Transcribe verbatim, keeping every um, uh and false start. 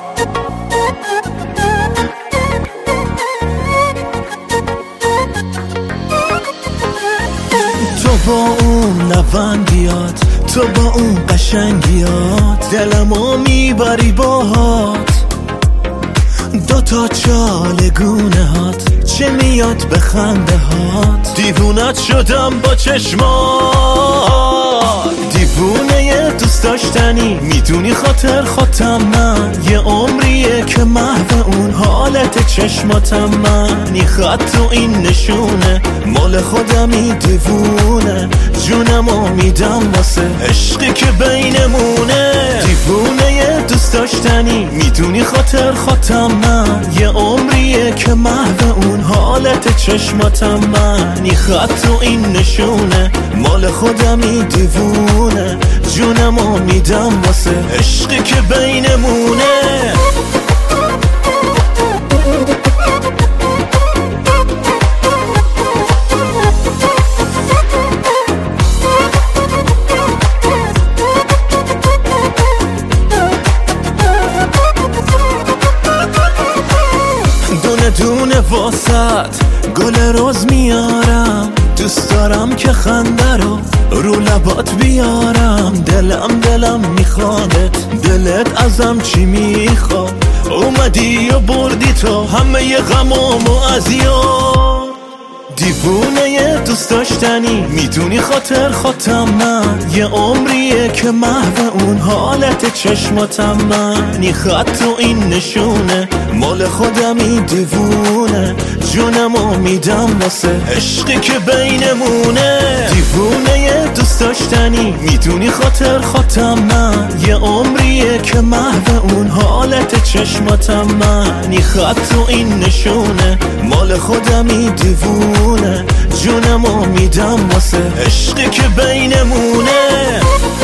تو با اون لبندیات، تو با اون قشنگیات، دلمو میبری باهات. دوتا چالگونه هات، چه میاد به خنده هات. دیوونت شدم با چشمات، دیوونه دوست داشتنی. میدونی خاطر خودم من یه عمریه که محو اون حالت چشماتم. من این خط و این نشونه مال خودمی. دیوونه جونمو میدم واسه عشقی که بینمونه. دیوونه دوست داشتنی. میدونی خاطر خودم من یه عمریه که محو اون حالت چشماتم. من این خط و این نشونه مال خودمی. دیوونه جونمو میدم واسه عشقی که بینمونه. دونه دونه واسط گل روز میارم. دوست دارم که خنده رو رو لبات بیارم. دلم دلم میخوادت، دلت ازم چی میخواد؟ اومدی و بردی تو همه ی غمامو از یاد. دیوونه دوست داشتنی. میدونی خاطر خودم من یه عمریه که محو اون حالت چشماتم. من این خط و این نشونه مال خودمی. دیوونه جونمو میدم واسه عشقی که بینمونه. دیوونه دوست داشتنی. میدونی خاطر خودم من یه عمریه که محو اون حالت چشماتم. من این خط و این نشونه مال خودمی. دیوونه جونمو میدم واسه عشقی که بینمونه.